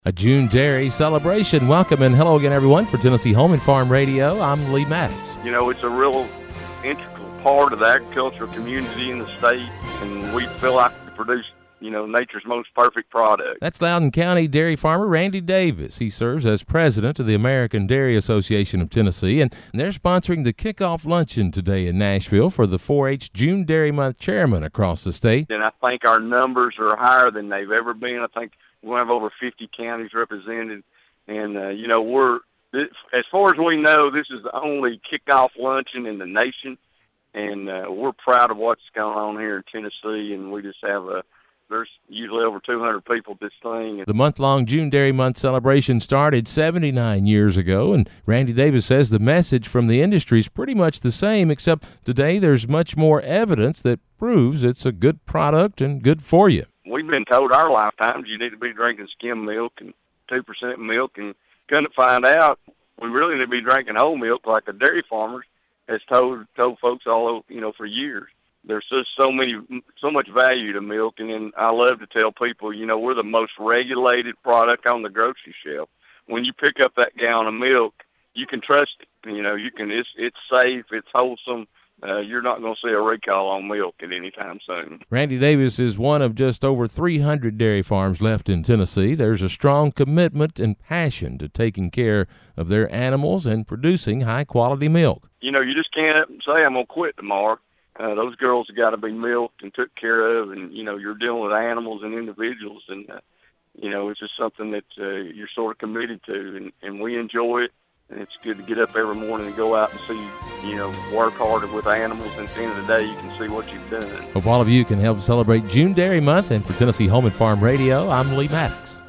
A June Dairy celebration. Welcome and hello again, everyone, for Tennessee Home and Farm Radio. I'm Lee Maddox. You know, it's a real integral part of the agricultural community in the state, and we feel like we produce, nature's most perfect product. That's Loudoun County dairy farmer Randy Davis. He serves as president of the American Dairy Association of Tennessee, and they're sponsoring the kickoff luncheon today in Nashville for the 4-H June Dairy Month chairman across the state. And I think our numbers are higher than they've ever been. I think we'll have over 50 counties represented, and as far as we know, this is the only kickoff luncheon in the nation, and we're proud of what's going on here in Tennessee. And we just have there's usually over 200 people at this thing. The month-long June Dairy Month celebration started 79 years ago, and Randy Davis says the message from the industry is pretty much the same, except today there's much more evidence that proves it's a good product and good for you. We've been told our lifetimes you need to be drinking skim milk and 2% milk, and couldn't find out we really need to be drinking whole milk like the dairy farmers has told folks all over, for years. There's just so much value to milk, and then I love to tell people, we're the most regulated product on the grocery shelf. When you pick up that gallon of milk, you can trust it. It's safe, it's wholesome. You're not going to see a recall on milk at any time soon. Randy Davis is one of just over 300 dairy farms left in Tennessee. There's a strong commitment and passion to taking care of their animals and producing high-quality milk. You just can't up and say, I'm going to quit tomorrow. Those girls have got to be milked and took care of, and, you're dealing with animals and individuals, and, it's just something that you're sort of committed to, and we enjoy it. And it's good to get up every morning and go out and see, work harder with animals. And at the end of the day, you can see what you've done. Hope all of you can help celebrate June Dairy Month. And for Tennessee Home and Farm Radio, I'm Lee Maddox.